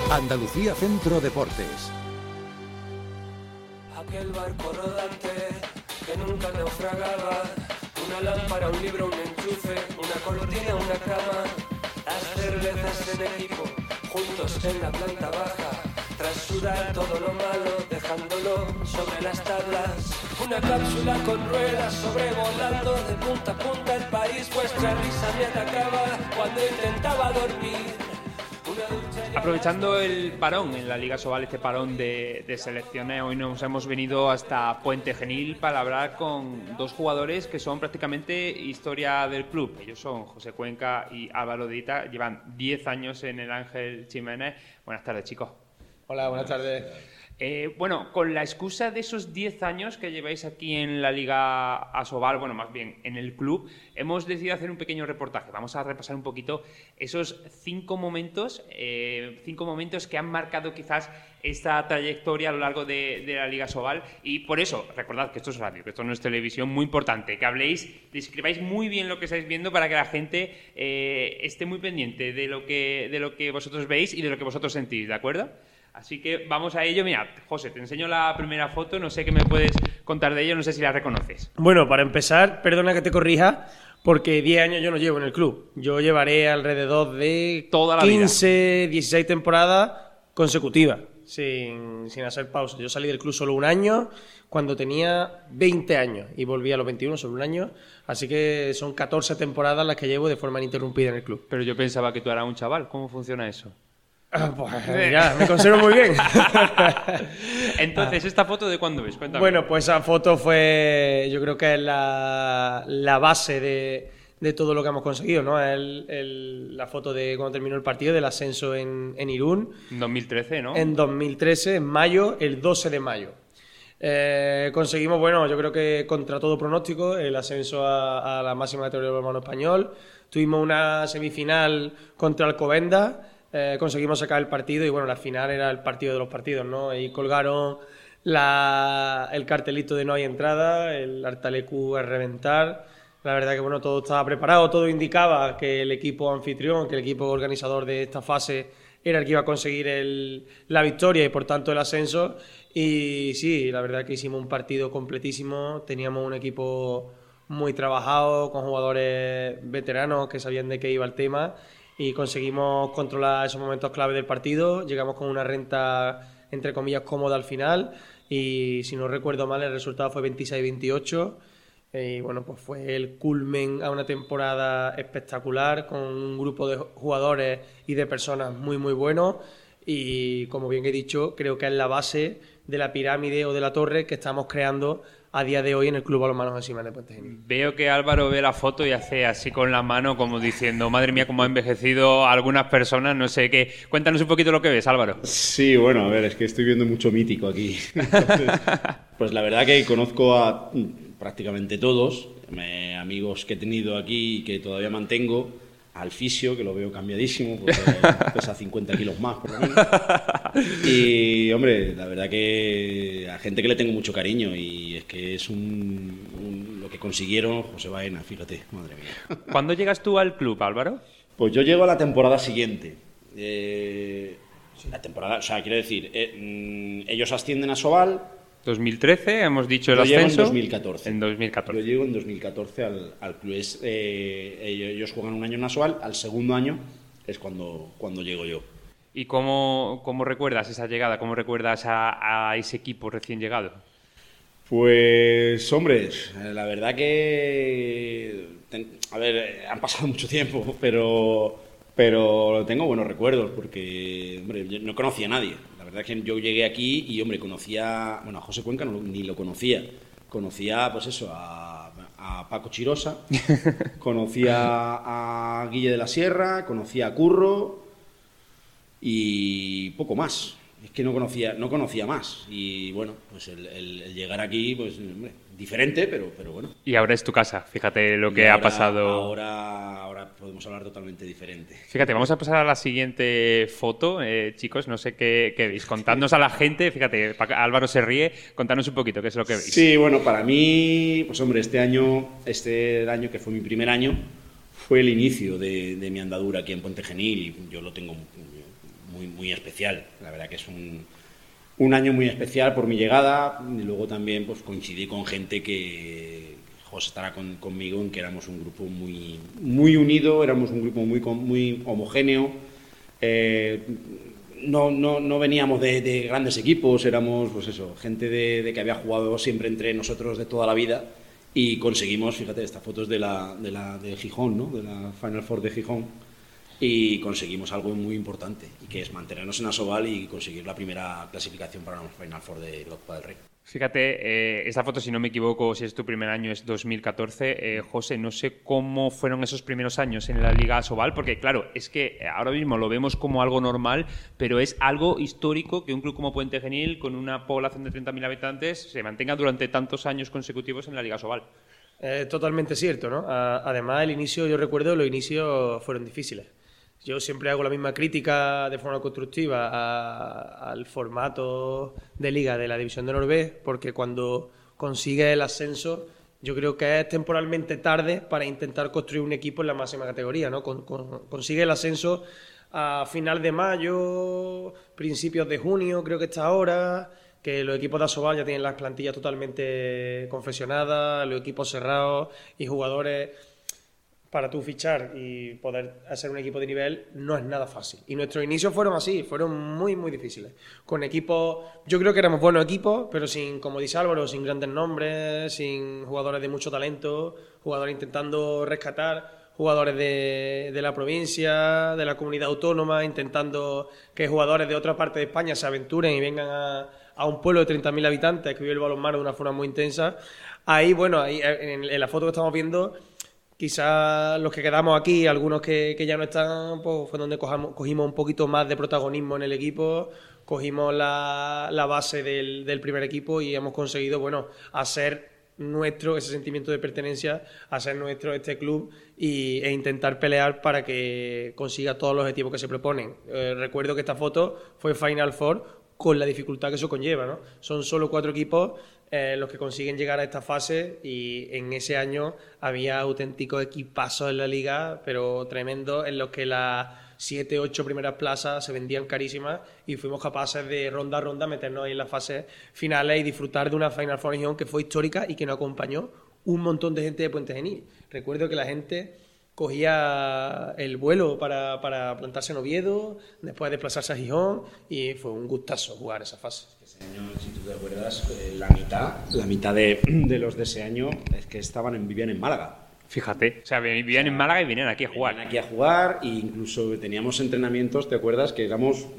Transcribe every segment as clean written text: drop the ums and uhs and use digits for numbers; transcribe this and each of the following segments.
Andalucía Centro Deportes. Aquel barco rodante que nunca naufragaba, una lámpara, un libro, un enchufe, una cortina, una cama, las cervezas en equipo, juntos en la planta baja, tras sudar todo lo malo, dejándolo sobre las tablas, una cápsula con ruedas sobrevolando de punta a punta el país, vuestra risa me atacaba cuando intentaba dormir. Aprovechando el parón en la Liga Sobal, este parón de selecciones, hoy nos hemos venido hasta Puente Genil para hablar con dos jugadores que son prácticamente historia del club. Ellos son José Cuenca y Álvaro Dita, llevan 10 años en el Ángel Ximénez. Buenas tardes, chicos. Hola, buenas tardes. Bueno, con la excusa de esos 10 años que lleváis aquí en la Liga Asobal, bueno, más bien en el club, hemos decidido hacer un pequeño reportaje. Vamos a repasar un poquito esos 5 momentos que han marcado quizás esta trayectoria a lo largo de la Liga Asobal. Y por eso, recordad que esto es radio, que esto no es televisión, muy importante, que habléis, describáis muy bien lo que estáis viendo para que la gente esté muy pendiente de lo que vosotros veis y de lo que vosotros sentís, ¿de acuerdo? Así que vamos a ello. Mira, José, te enseño la primera foto, no sé qué me puedes contar de ello, no sé si la reconoces. Bueno, para empezar, perdona que te corrija, porque 10 años yo no llevo en el club. Yo llevaré alrededor de toda la 15, vida. 16 temporadas consecutivas, sin hacer pausa. Yo salí del club solo un año, cuando tenía 20 años, y volví a los 21, solo un año. Así que son 14 temporadas las que llevo de forma ininterrumpida en el club. Pero yo pensaba que tú eras un chaval, ¿cómo funciona eso? Pues mira, me conservo muy bien. Entonces, ¿esta foto de cuándo ves? Cuéntame. Bueno, pues esa foto fue, yo creo que es la base de todo lo que hemos conseguido, ¿no? La foto de cuando terminó el partido, del ascenso en Irún. En 2013, ¿no? En 2013, en mayo, el 12 de mayo. Conseguimos, bueno, yo creo que contra todo pronóstico, el ascenso a la máxima categoría del balonmano español. Tuvimos una semifinal contra Alcobendas. Conseguimos sacar el partido y bueno, la final era el partido de los partidos, ¿no? Ahí colgaron el cartelito de no hay entrada, el Artalecu a reventar. La verdad que bueno, todo estaba preparado, todo indicaba que el equipo anfitrión, que el equipo organizador de esta fase era el que iba a conseguir la victoria y por tanto el ascenso. Y sí, la verdad que hicimos un partido completísimo, teníamos un equipo muy trabajado, con jugadores veteranos que sabían de qué iba el tema. Y conseguimos controlar esos momentos clave del partido, llegamos con una renta, entre comillas, cómoda al final, y si no recuerdo mal el resultado fue 26-28, y bueno, pues fue el culmen a una temporada espectacular, con un grupo de jugadores y de personas muy muy buenos, y como bien he dicho, creo que es la base de la pirámide o de la torre que estamos creando a día de hoy en el Club Balonmano Ángel Ximénez de Puente Genil. Veo que Álvaro ve la foto y hace así con la mano como diciendo, madre mía, cómo ha envejecido algunas personas, no sé qué. Cuéntanos un poquito lo que ves, Álvaro. Sí, bueno, a ver, es que estoy viendo mucho mítico aquí. Entonces, pues la verdad que conozco a prácticamente todos, amigos que he tenido aquí y que todavía mantengo, al fisio, que lo veo cambiadísimo, porque pesa 50 kilos más, por lo menos. Y, hombre, la verdad que a gente que le tengo mucho cariño y es que es lo que consiguieron José Baena, fíjate, madre mía. ¿Cuándo llegas tú al club, Álvaro? Pues yo llego a la temporada siguiente. La temporada, o sea, quiero decir, ellos ascienden a Sobal. 2013, hemos dicho el yo ascenso. Llego en 2014. En 2014. Yo llego en 2014 al club. Ellos juegan un año en Asobal, al segundo año es cuando llego yo. ¿Y cómo recuerdas esa llegada? ¿Cómo recuerdas a ese equipo recién llegado? Pues, hombre, la verdad que... A ver, han pasado mucho tiempo, pero tengo buenos recuerdos porque, hombre, yo no conocía a nadie. La verdad es que yo llegué aquí y, hombre, conocía... Bueno, a José Cuenca ni lo conocía. Conocía, pues eso, a Paco Chirosa, conocía a Guille de la Sierra, conocía a Curro y poco más. Es que no conocía más. Y, bueno, pues el llegar aquí, pues, hombre, diferente, pero bueno. Y ahora es tu casa, fíjate lo que ha pasado. Ahora podemos hablar totalmente diferente. Fíjate, vamos a pasar a la siguiente foto, chicos, no sé qué veis. Contadnos a la gente, fíjate, Álvaro se ríe, contadnos un poquito qué es lo que veis. Sí, bueno, para mí, pues hombre, este año que fue mi primer año, fue el inicio de mi andadura aquí en Puente Genil y yo lo tengo muy especial. La verdad que es un año muy especial por mi llegada, y luego también pues coincidí con gente que José estará conmigo en que éramos un grupo muy unido, éramos un grupo muy homogéneo. No veníamos de grandes equipos, éramos pues eso, gente de que había jugado siempre entre nosotros de toda la vida, y conseguimos, fíjate, esta foto es de Gijón, ¿no? De la Final Four de Gijón, y conseguimos algo muy importante, y que es mantenernos en Asobal y conseguir la primera clasificación para la Final Four de la Copa del Rey. Fíjate, esta foto, si no me equivoco, si es tu primer año, es 2014. José, no sé cómo fueron esos primeros años en la Liga Asobal, porque claro, es que ahora mismo lo vemos como algo normal, pero es algo histórico que un club como Puente Genil, con una población de 30.000 habitantes, se mantenga durante tantos años consecutivos en la Liga Asobal. Totalmente cierto, ¿no? Además, yo recuerdo, los inicios fueron difíciles. Yo siempre hago la misma crítica de forma constructiva al formato de liga de la División de Honor B, porque cuando consigues el ascenso, yo creo que es temporalmente tarde para intentar construir un equipo en la máxima categoría, ¿no? Consigue el ascenso a final de mayo, principios de junio, creo que está ahora, que los equipos de Asobal ya tienen las plantillas totalmente confeccionadas, los equipos cerrados y jugadores. Para tú fichar y poder hacer un equipo de nivel no es nada fácil. Y nuestros inicios fueron así, fueron muy difíciles. Con equipos, yo creo que éramos buenos equipos, pero sin, como dice Álvaro, sin grandes nombres, sin jugadores de mucho talento, jugadores intentando rescatar, jugadores de la provincia, de la comunidad autónoma, intentando que jugadores de otra parte de España se aventuren y vengan a un pueblo de 30.000 habitantes que vive el balonmano de una forma muy intensa. Ahí en la foto que estamos viendo, quizás los que quedamos aquí, algunos que ya no están, pues fue donde cogimos un poquito más de protagonismo en el equipo, cogimos la base del primer equipo y hemos conseguido, hacer nuestro ese sentimiento de pertenencia, hacer nuestro este club e intentar pelear para que consiga todos los objetivos que se proponen. Recuerdo que esta foto fue Final Four con la dificultad que eso conlleva, ¿no? Son solo 4 equipos los que consiguen llegar a esta fase, y en ese año había auténticos equipazos en la liga, pero tremendos, en los que las 7, 8 primeras plazas se vendían carísimas y fuimos capaces de ronda a ronda meternos ahí en las fases finales y disfrutar de una Final Four que fue histórica y que nos acompañó un montón de gente de Puente Genil. Recuerdo que la gente cogía el vuelo para plantarse en Oviedo, después desplazarse a Gijón, y fue un gustazo jugar esa fase. Ese año, si tú te acuerdas, la mitad de los de ese año es que vivían en Málaga. Fíjate, o sea, vivían en Málaga y venían aquí a jugar. Venían aquí a jugar, e incluso teníamos entrenamientos, ¿te acuerdas? Que éramos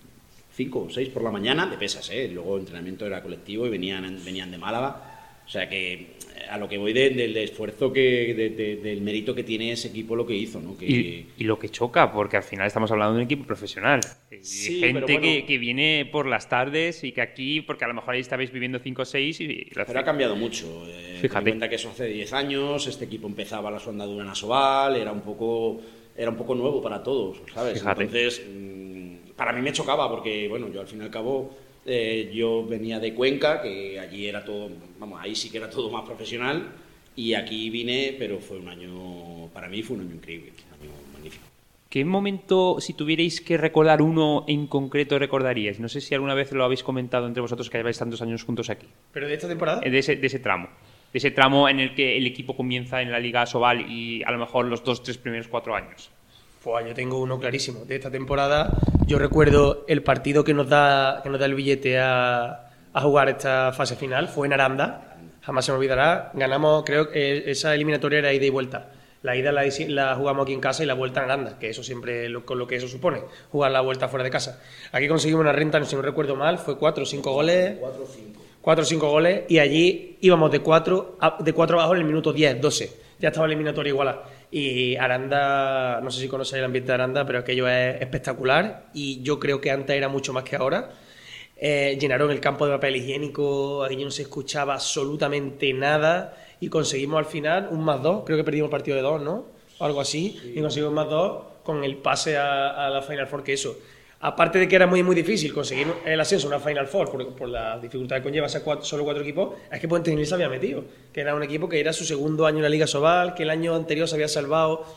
5 o 6 por la mañana de pesas, ¿eh? Luego el entrenamiento era colectivo y venían de Málaga. O sea que a lo que voy del esfuerzo, del mérito que tiene ese equipo, lo que hizo, ¿no? Y lo que choca, porque al final estamos hablando de un equipo profesional. Sí, gente que viene por las tardes y que aquí, porque a lo mejor ahí estabais viviendo 5 o 6 Pero ha cambiado mucho. Ten en cuenta que eso hace 10 años, este equipo empezaba la su andadura en Asobal, era un poco nuevo para todos, ¿sabes? Fíjate. Entonces, para mí me chocaba, porque, yo al fin y al cabo, yo venía de Cuenca, que allí era todo, ahí sí que era todo más profesional, y aquí vine, pero para mí fue un año increíble, un año magnífico. ¿Qué momento, si tuvierais que recordar uno en concreto, recordaríais? No sé si alguna vez lo habéis comentado entre vosotros, que lleváis tantos años juntos aquí. ¿Pero de esta temporada? De ese tramo. De ese tramo en el que el equipo comienza en la Liga Asobal y a lo mejor los 2, 3 primeros 4 años. Pues yo tengo uno clarísimo. De esta temporada, yo recuerdo el partido que nos da el billete a jugar esta fase final, fue en Aranda. Jamás se me olvidará. Ganamos, creo que esa eliminatoria era ida y vuelta. La ida la jugamos aquí en casa y la vuelta en Aranda, que eso siempre, con lo que eso supone, jugar la vuelta fuera de casa. Aquí conseguimos una renta, si no recuerdo mal, fue 4 o 5 goles. 4 o 5 goles, y allí íbamos de 4 abajo en el minuto 10, 12. Ya estaba la eliminatoria igualada. Y Aranda, no sé si conocéis el ambiente de Aranda, pero aquello es espectacular, y yo creo que antes era mucho más que ahora. Llenaron el campo de papel higiénico, aquí no se escuchaba absolutamente nada, y conseguimos al final un +2, creo que perdimos el partido de 2, ¿no? O algo así, sí. Y conseguimos +2 con el pase a la Final Four, que eso. Aparte de que era muy difícil conseguir el ascenso a una Final Four por la dificultad que conlleva ser solo 4 equipos, es que Puente Genil se había metido, que era un equipo que era su segundo año en la Liga Asobal, que el año anterior se había salvado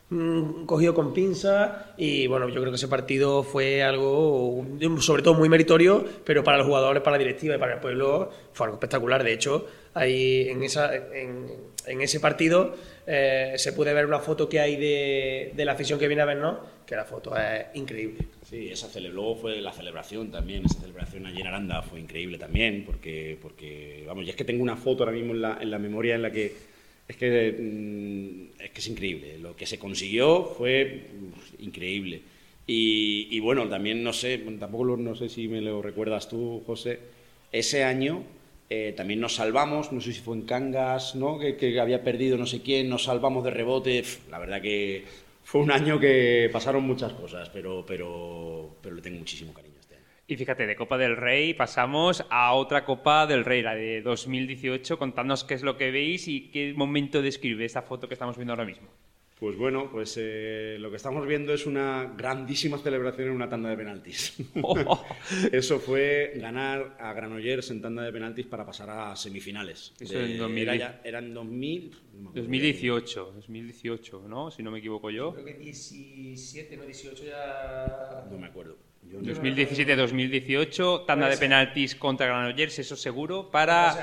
cogido con pinzas y bueno, yo creo que ese partido fue algo sobre todo muy meritorio, pero para los jugadores, para la directiva y para el pueblo fue algo espectacular. De hecho, ahí en ese partido se puede ver una foto que hay de la afición que viene a vernos, que la foto es increíble. Sí, luego fue la celebración también, esa celebración allí en Aranda fue increíble también, porque vamos, ya es que tengo una foto ahora mismo en la memoria en la que es que es increíble, lo que se consiguió fue increíble. Y bueno, también no sé si me lo recuerdas tú, José, ese año también nos salvamos, no sé si fue en Cangas, ¿no? que había perdido no sé quién, nos salvamos de rebote. La verdad que fue un año que pasaron muchas cosas, pero le tengo muchísimo cariño a este año. Y fíjate, de Copa del Rey pasamos a otra Copa del Rey, la de 2018. Contadnos qué es lo que veis y qué momento describe esta foto que estamos viendo ahora mismo. Pues bueno, lo que estamos viendo es una grandísima celebración en una tanda de penaltis. Eso fue ganar a Granollers en tanda de penaltis para pasar a semifinales. Eso en 2000. Eran 2018, ¿no? Si no me equivoco yo. Creo que 17, no 18 ya... No me acuerdo. 2017-2018, tanda de penaltis contra Granollers, eso seguro, para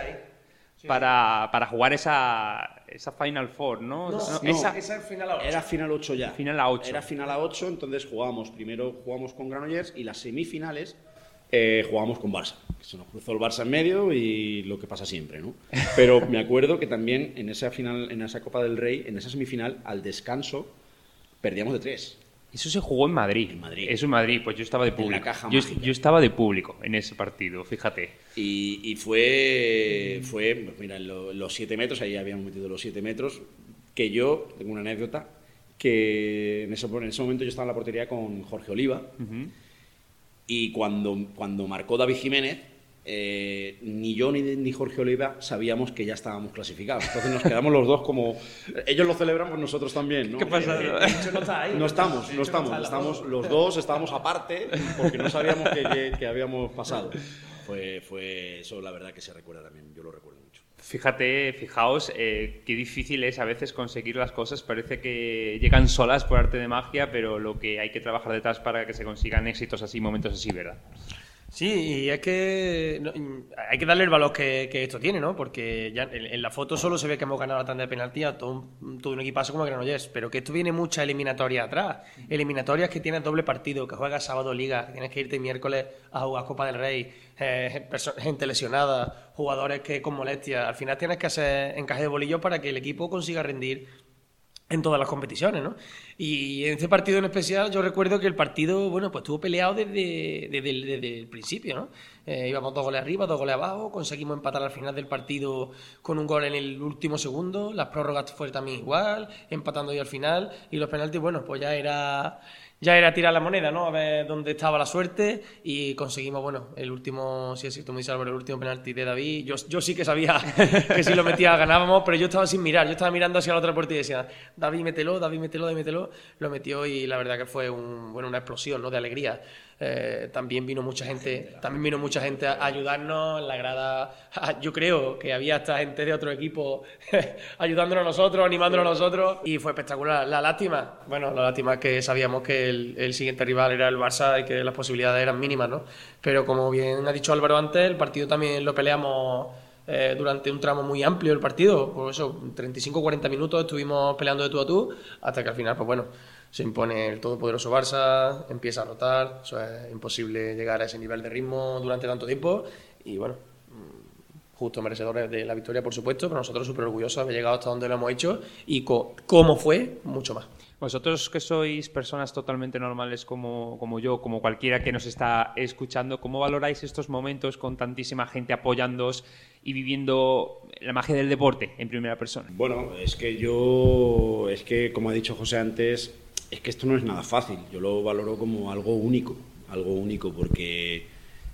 jugar esa Final Four, ¿no? Esa es Final a 8. Era Final 8 ya. Final a 8. Era Final a 8, entonces primero jugamos con Granollers y las semifinales jugamos con Barça. Se nos cruzó el Barça en medio y lo que pasa siempre, ¿no? Pero me acuerdo que también en esa Copa del Rey, en esa semifinal, al descanso, perdíamos de 3. Eso se jugó en Madrid. Eso en Madrid, pues yo estaba de público. En la caja mágica. Yo estaba de público en ese partido, fíjate. Y fue pues mira, los 7 metros, ahí habíamos metido los 7 metros, que yo, tengo una anécdota, que en ese momento yo estaba en la portería con Jorge Oliva, y cuando marcó David Jiménez, ni yo ni Jorge Oliva sabíamos que ya estábamos clasificados. Entonces nos quedamos los dos como... Ellos lo celebran, pues nosotros también, ¿no? ¿Qué pasa? No está ahí. No estamos. Los dos estábamos aparte porque no sabíamos que habíamos pasado. Fue eso, la verdad, que se recuerda también. Yo lo recuerdo mucho. Fijaos, qué difícil es a veces conseguir las cosas. Parece que llegan solas por arte de magia, pero lo que hay que trabajar detrás para que se consigan éxitos así, momentos así, ¿verdad? Sí, y es que hay que darle el valor que esto tiene, ¿no? Porque ya en la foto solo se ve que hemos ganado la tanda de penalti a todo un equipazo como Granollers, pero que esto viene mucha eliminatoria atrás. Eliminatorias que tienes doble partido, que juegas sábado liga, que tienes que irte miércoles a jugar Copa del Rey, gente lesionada, jugadores que con molestias. Al final tienes que hacer encaje de bolillos para que el equipo consiga rendir en todas las competiciones, ¿no? Y en este partido en especial yo recuerdo que el partido, bueno, pues estuvo peleado desde el principio, ¿no? Íbamos 2 goles arriba, 2 goles abajo, conseguimos empatar al final del partido con un gol en el último segundo, las prórrogas fue también igual, empatando ahí al final, y los penaltis, bueno, pues ya era tirar la moneda, ¿no? A ver dónde estaba la suerte, y conseguimos, bueno, el último, sí es cierto, muy salvo, el último penalti de David. Yo sí que sabía que si lo metía ganábamos, pero yo estaba sin mirar, yo estaba mirando hacia la otra puerta y decía, David, mételo, lo metió y la verdad que fue una explosión, ¿no? De alegría. También vino mucha gente a ayudarnos en la grada. Yo creo que había hasta gente de otro equipo ayudándonos a nosotros, animándonos a nosotros, y fue espectacular. La lástima es que sabíamos que el siguiente rival era el Barça y que las posibilidades eran mínimas, ¿no? Pero como bien ha dicho Álvaro antes, el partido también lo peleamos durante un tramo muy amplio del partido. Por eso 35-40 minutos estuvimos peleando de tú a tú, hasta que al final, pues bueno, se impone el todopoderoso Barça, empieza a rotar, eso es imposible llegar a ese nivel de ritmo durante tanto tiempo, y bueno, justo merecedores de la victoria, por supuesto, pero nosotros súper orgullosos de haber llegado hasta donde lo hemos hecho, y como fue, mucho más. Vosotros que sois personas totalmente normales como yo, como cualquiera que nos está escuchando, ¿cómo valoráis estos momentos con tantísima gente apoyándoos y viviendo la magia del deporte en primera persona? Bueno, es que como ha dicho José antes, es que esto no es nada fácil. Yo lo valoro como algo único porque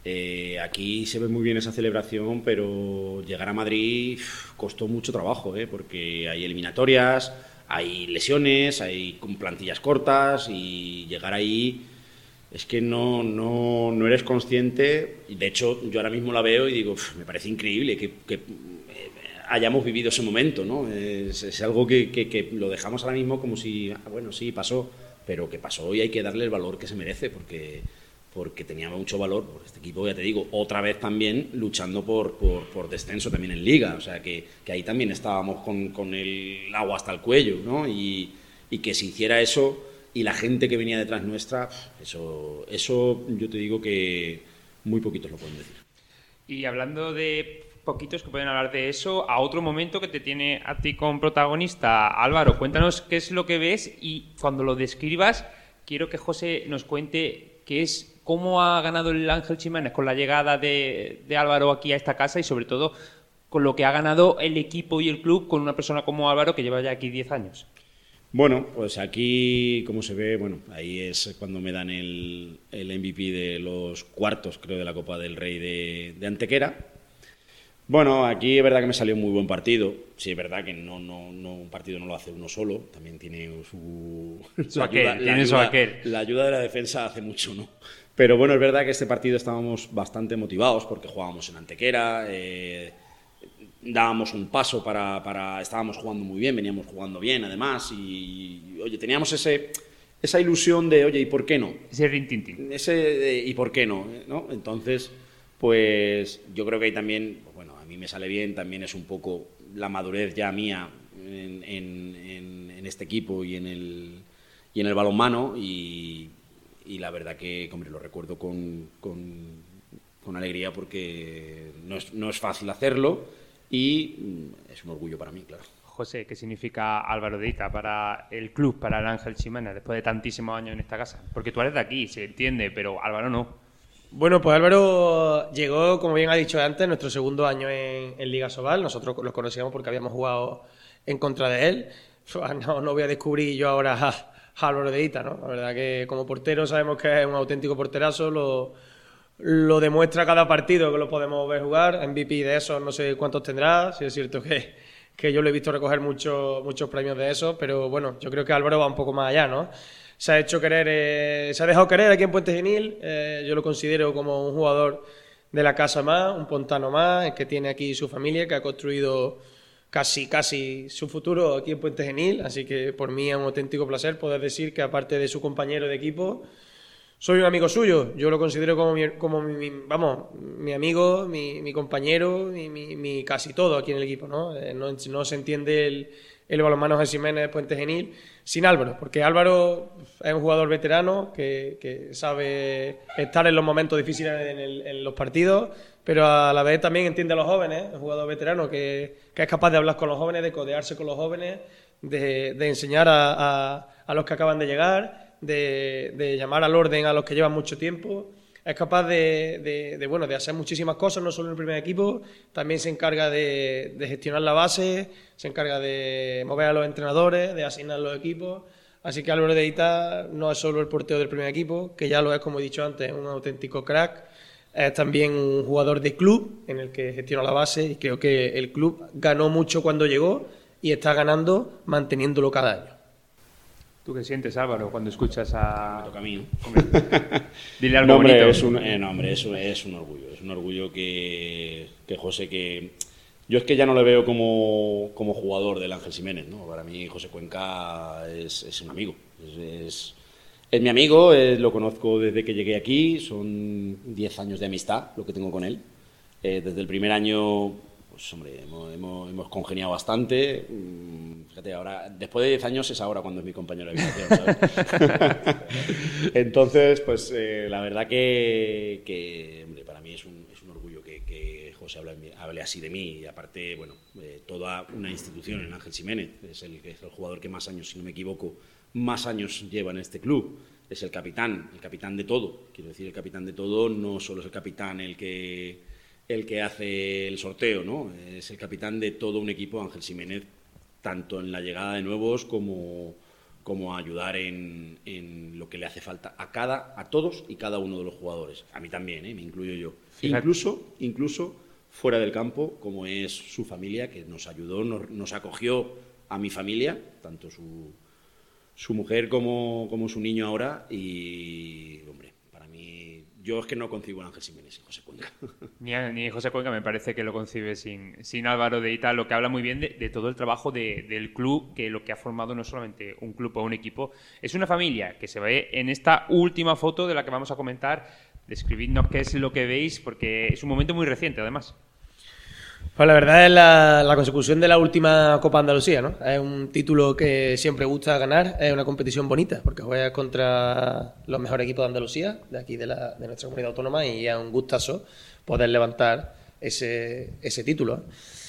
aquí se ve muy bien esa celebración, pero llegar a Madrid costó mucho trabajo, porque hay eliminatorias, hay lesiones, hay con plantillas cortas, y llegar ahí es que no eres consciente. Y de hecho yo ahora mismo la veo y digo, me parece increíble que hayamos vivido ese momento, ¿no? Es algo que lo dejamos ahora mismo como si, bueno, sí, pasó, pero que pasó y hay que darle el valor que se merece, porque tenía mucho valor por este equipo, ya te digo, otra vez también luchando por descenso también en Liga, o sea que ahí también estábamos con el agua hasta el cuello, ¿no? Y que se hiciera eso y la gente que venía detrás nuestra, eso yo te digo que muy poquitos lo pueden decir. Y hablando de poquitos que pueden hablar de eso, a otro momento que te tiene a ti como protagonista, Álvaro, cuéntanos qué es lo que ves y cuando lo describas, quiero que José nos cuente cómo ha ganado el Ángel Ximénez con la llegada de Álvaro aquí a esta casa y sobre todo con lo que ha ganado el equipo y el club con una persona como Álvaro que lleva ya aquí 10 años. Bueno, pues aquí, como se ve, bueno, ahí es cuando me dan el MVP de los cuartos, creo, de la Copa del Rey de Antequera. Bueno, aquí es verdad que me salió un muy buen partido. Sí, es verdad que no un partido no lo hace uno solo, también tiene su ayuda. La ayuda de la defensa hace mucho, ¿no? Pero bueno, es verdad que este partido estábamos bastante motivados porque jugábamos en Antequera, dábamos un paso estábamos jugando muy bien, veníamos jugando bien además y oye, teníamos esa ilusión de, oye, ¿y por qué no? Ese rintintín. ¿Y por qué no? ¿No? Entonces, pues yo creo que ahí también, pues bueno, a mí me sale bien, también es un poco la madurez ya mía en este equipo y en el balonmano y la verdad que, hombre, lo recuerdo con alegría porque no es fácil hacerlo y es un orgullo para mí, claro. José, ¿qué significa Álvaro de Hita para el club, para el Ángel Ximénez, después de tantísimos años en esta casa? Porque tú eres de aquí, se entiende, pero Álvaro no. Bueno, pues Álvaro llegó, como bien ha dicho antes, nuestro segundo año en Liga Sobal. Nosotros los conocíamos porque habíamos jugado en contra de él. No voy a descubrir yo ahora a Álvaro de Hita, ¿no? La verdad que como portero sabemos que es un auténtico porterazo, lo demuestra cada partido que lo podemos ver jugar. MVP de esos no sé cuántos tendrá, si es cierto que yo lo he visto recoger muchos premios de esos, pero bueno, yo creo que Álvaro va un poco más allá, ¿no? Se ha dejado querer aquí en Puente Genil, yo lo considero como un jugador de la casa más, un pontano más, que tiene aquí su familia, que ha construido casi su futuro aquí en Puente Genil, así que por mí es un auténtico placer poder decir que aparte de su compañero de equipo, soy un amigo suyo. Yo lo considero como mi amigo, mi compañero, mi casi todo aquí en el equipo, ¿no? No se entiende el balonmano Ángel Ximénez Puente Genil sin Álvaro, porque Álvaro es un jugador veterano que sabe estar en los momentos difíciles en los partidos, pero a la vez también entiende a los jóvenes, es un jugador veterano que es capaz de hablar con los jóvenes, de codearse con los jóvenes, de enseñar a los que acaban de llegar, de llamar al orden a los que llevan mucho tiempo. Es capaz de hacer muchísimas cosas, no solo en el primer equipo, también se encarga de gestionar la base, se encarga de mover a los entrenadores, de asignar los equipos. Así que Álvaro de Hita no es solo el portero del primer equipo, que ya lo es, como he dicho antes, un auténtico crack. Es también un jugador de club en el que gestiona la base y creo que el club ganó mucho cuando llegó y está ganando manteniéndolo cada año. ¿Tú qué sientes, Álvaro, cuando escuchas a...? Me toca a mí, ¿no? Dile algo bonito. Es un orgullo. Es un orgullo que José, que... Yo es que ya no le veo como jugador del Ángel Ximénez, ¿no? Para mí José Cuenca es un amigo. Es mi amigo, lo conozco desde que llegué aquí. Son 10 años de amistad lo que tengo con él. Desde el primer año... Pues hombre, hemos congeniado bastante. Fíjate, ahora, después de 10 años es ahora cuando es mi compañero de habitación, ¿sabes? Entonces, pues la verdad que hombre, para mí es un orgullo que José hable así de mí. Y aparte, bueno, toda una institución en Ángel Ximénez. Es el jugador que más años, si no me equivoco, más años lleva en este club. Es el capitán de todo. Quiero decir, el capitán de todo no solo es el capitán el que hace el sorteo, ¿no? Es el capitán de todo un equipo, Ángel Ximénez, tanto en la llegada de nuevos como ayudar en lo que le hace falta a todos y cada uno de los jugadores. A mí también, me incluyo yo. Incluso fuera del campo, como es su familia, que nos ayudó, nos acogió a mi familia, tanto su mujer como su niño ahora, y, hombre, para mí... Yo es que no concibo a Ángel Jiménez y José Cuenca. Ni José Cuenca me parece que lo concibe sin Álvaro de Ita, lo que habla muy bien de todo el trabajo del club, que lo que ha formado no es solamente un club o un equipo, es una familia que se ve en esta última foto de la que vamos a comentar. Describidnos qué es lo que veis, porque es un momento muy reciente, además. Pues la verdad es la consecución de la última Copa Andalucía, ¿no? Es un título que siempre gusta ganar, es una competición bonita, porque juegas contra los mejores equipos de Andalucía, de aquí de nuestra comunidad autónoma, y es un gustazo poder levantar ese título.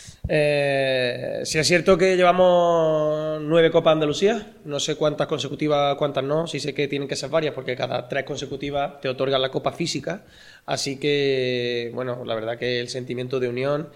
Sí es cierto que llevamos 9 Copas Andalucía, no sé cuántas consecutivas, cuántas no, sí sé que tienen que ser varias porque cada 3 consecutivas te otorgan la Copa Física, así que, bueno, la verdad que el sentimiento de unión,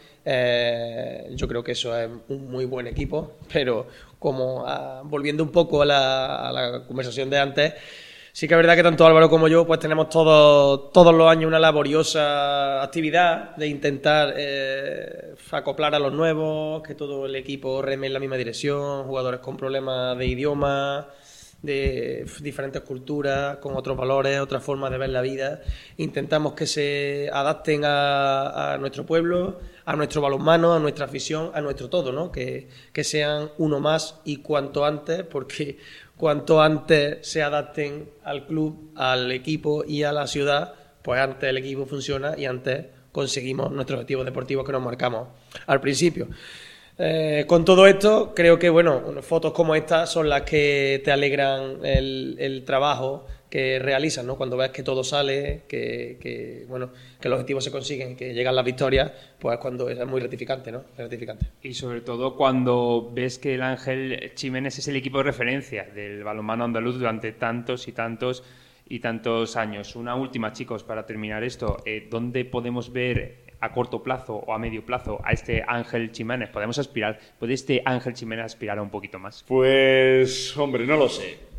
yo creo que eso es un muy buen equipo, pero como volviendo un poco a la conversación de antes, sí que es verdad que tanto Álvaro como yo pues tenemos todos los años una laboriosa actividad de intentar acoplar a los nuevos, que todo el equipo reme en la misma dirección, jugadores con problemas de idioma, de diferentes culturas, con otros valores, otras formas de ver la vida. Intentamos que se adapten a nuestro pueblo, a nuestro balonmano, a nuestra afición, a nuestro todo, ¿no? Que sean uno más y cuanto antes, porque cuanto antes se adapten al club, al equipo y a la ciudad, pues antes el equipo funciona y antes conseguimos nuestros objetivos deportivos que nos marcamos al principio. Con todo esto, creo que bueno, fotos como estas son las que te alegran el trabajo que realizan, ¿no? Cuando ves que todo sale, que los objetivos se consiguen, que llegan las victorias, pues cuando es muy gratificante, ¿no? Es gratificante. Y sobre todo cuando ves que el Ángel Jiménez es el equipo de referencia del balonmano andaluz durante tantos y tantos años. Una última, chicos, para terminar esto. ¿Dónde podemos ver a corto plazo o a medio plazo a este Ángel Jiménez? ¿Puede este Ángel Jiménez aspirar a un poquito más? Pues, hombre, no lo sé.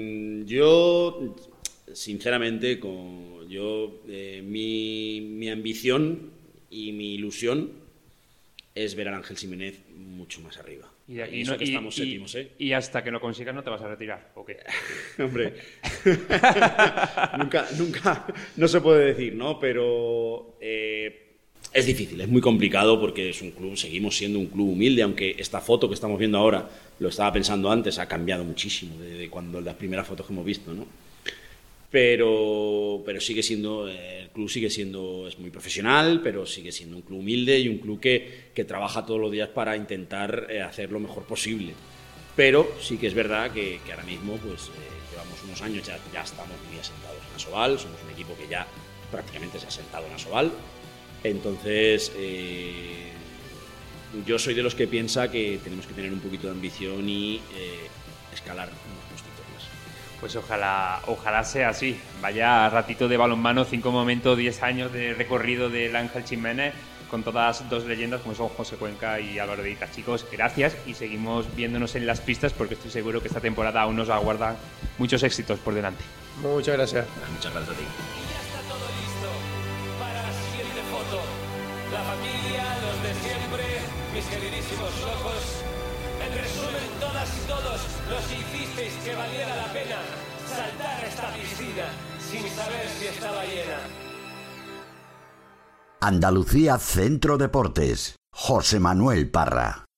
Yo, sinceramente, mi ambición y mi ilusión es ver al Ángel Jiménez mucho más arriba. Y eso que estamos séptimos, ¿eh? Y hasta que lo consigas no te vas a retirar, ¿o qué? Hombre, nunca, no se puede decir, ¿no? Pero es difícil, es muy complicado porque seguimos siendo un club humilde, aunque esta foto que estamos viendo ahora, lo estaba pensando antes, ha cambiado muchísimo de cuando las primeras fotos que hemos visto, ¿no? Pero sigue siendo, el club es muy profesional, pero sigue siendo un club humilde y un club que trabaja todos los días para intentar hacer lo mejor posible. Pero sí que es verdad que ahora mismo pues llevamos unos años, ya estamos muy asentados en Asobal, somos un equipo que ya prácticamente se ha asentado en Asobal. Entonces, yo soy de los que piensa que tenemos que tener un poquito de ambición y escalar unos puestitos más. Pues ojalá sea así. Vaya ratito de balonmano, 5 momentos, 10 años de recorrido del Ángel Jiménez, con todas 2 leyendas como son José Cuenca y Álvaro de Ita. Chicos, gracias y seguimos viéndonos en las pistas porque estoy seguro que esta temporada aún nos aguardan muchos éxitos por delante. Muchas gracias. Muchas gracias a ti. La familia, los de siempre, mis queridísimos ojos. En resumen, todas y todos los que hicisteis que valiera la pena saltar esta piscina sin saber si estaba llena. Andalucía Centro Deportes. José Manuel Parra.